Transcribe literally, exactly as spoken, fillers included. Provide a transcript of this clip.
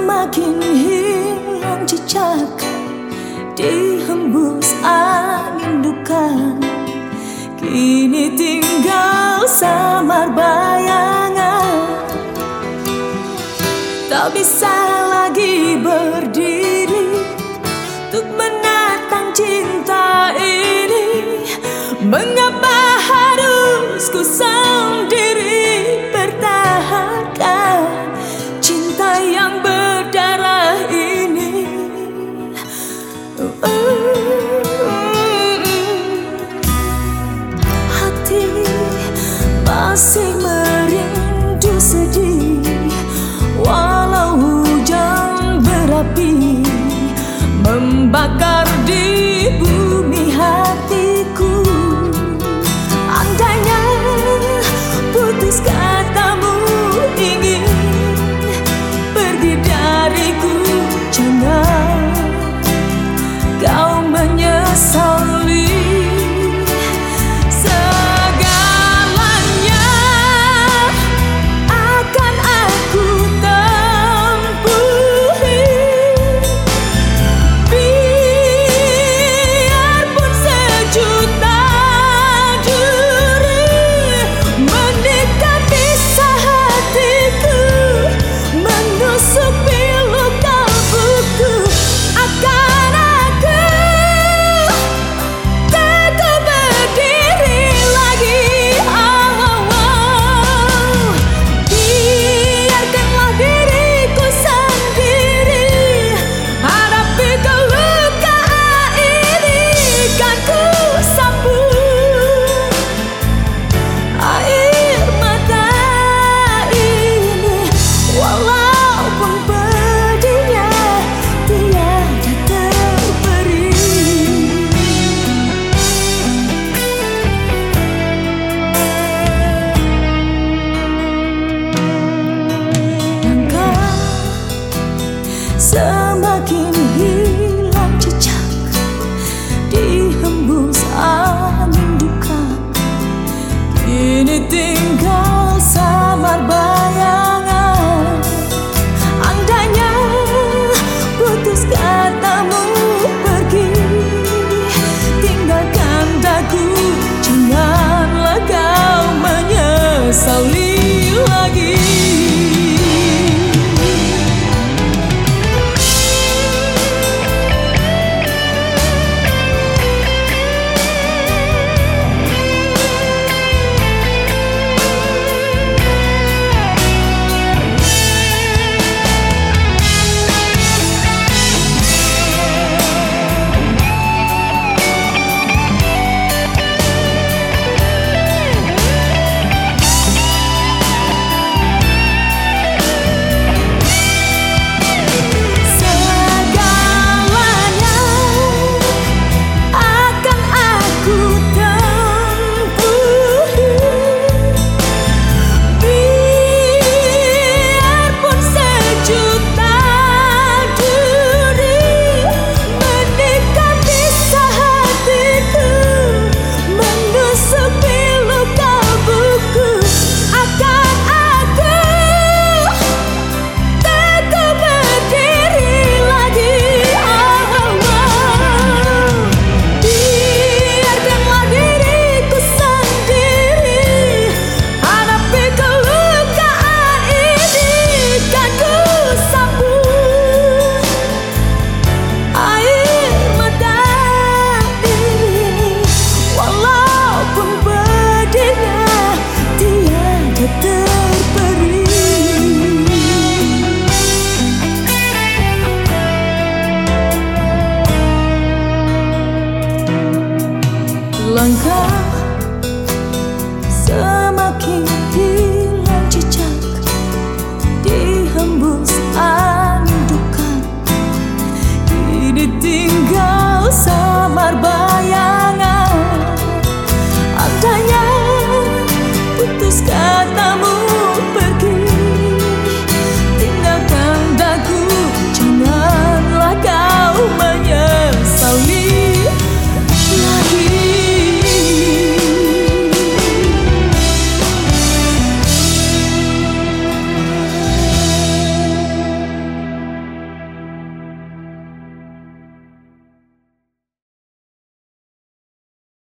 semakin hilang jejak, dihembus angin duka. Kini tinggal samar bayangan, tak bisa lagi berdiri untuk menatang cinta ini. Mengapa harus ku sendiri pertahankan cinta yang berdarah ini? Hati masih merindu sedih, walau hujan berapi membakar di bumi hatiku. Andainya putus katamu ingin pergi dariku, jangan kau menyesali segalanya. Akan aku tempuhi, biarpun sejuta duri mendekat pisah hatiku, menusuk pilu kalbuku. Akan aku teguh berdiri lagi. Oh, oh, oh. Biarkanlah diriku sendiri hadapi kelukaan ini. Kan ku sapu air mata ini, walaupun pedihnya tiada terberi. Langkah semakin hilang jejak, dihembus angin duka. Kini tinggal samar bayangan. Andainya putus katamu pergi, tinggalkan daku, janganlah kau menyesali lagi. Langkah